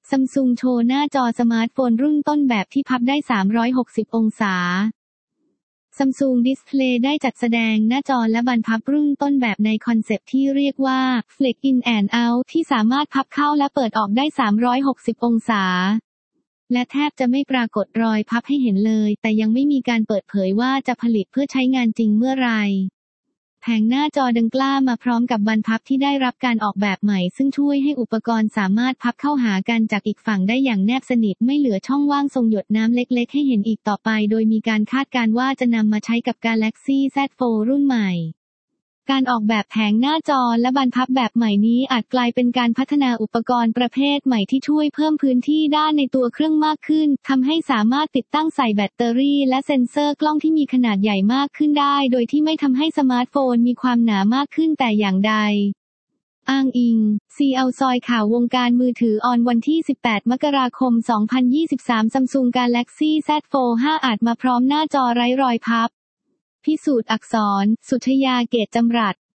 Samsung โชว์หน้าจอสมาร์ทโฟนรุ่นต้นแบบที่พับได้360องศา Samsung Display ได้จัดแสดงหน้าจอและบรรพับรุ่นต้นแบบในคอนเซปต์ที่เรียกว่า Flex In and Out ที่สามารถพับเข้าและเปิดออกได้360องศาและแทบจะไม่ปรากฏรอยพับให้เห็นเลยแต่ยังไม่มีการเปิดเผยว่าจะผลิตเพื่อใช้งานจริงเมื่อไรแผงหน้าจอดังกล้ามาพร้อมกับบรรพับที่ได้รับการออกแบบใหม่ซึ่งช่วยให้อุปกรณ์สามารถพับเข้าหากันจากอีกฝั่งได้อย่างแนบสนิทไม่เหลือช่องว่างทรงหยดน้ำเล็กๆให้เห็นอีกต่อไปโดยมีการคาดการณ์ว่าจะนำมาใช้กับ Galaxy Z Fold รุ่นใหม่การออกแบบแผงหน้าจอและบรรพับแบบใหม่นี้อาจกลายเป็นการพัฒนาอุปกรณ์ประเภทใหม่ที่ช่วยเพิ่มพื้นที่ด้านในตัวเครื่องมากขึ้นทำให้สามารถติดตั้งใส่แบตเตอรี่และเซ็นเซอร์กล้องที่มีขนาดใหญ่มากขึ้นได้โดยที่ไม่ทำให้สมาร์ทโฟนมีความหนามากขึ้นแต่อย่างใดอ้างอิง CL ซอยข่าววงการมือถือออนวันที่18มกราคม2023 Samsung Galaxy Z Fold 5อาจมาพร้อมหน้าจอไร้รอยพับพิสูจน์อักษรสุทยาเกตจำรัด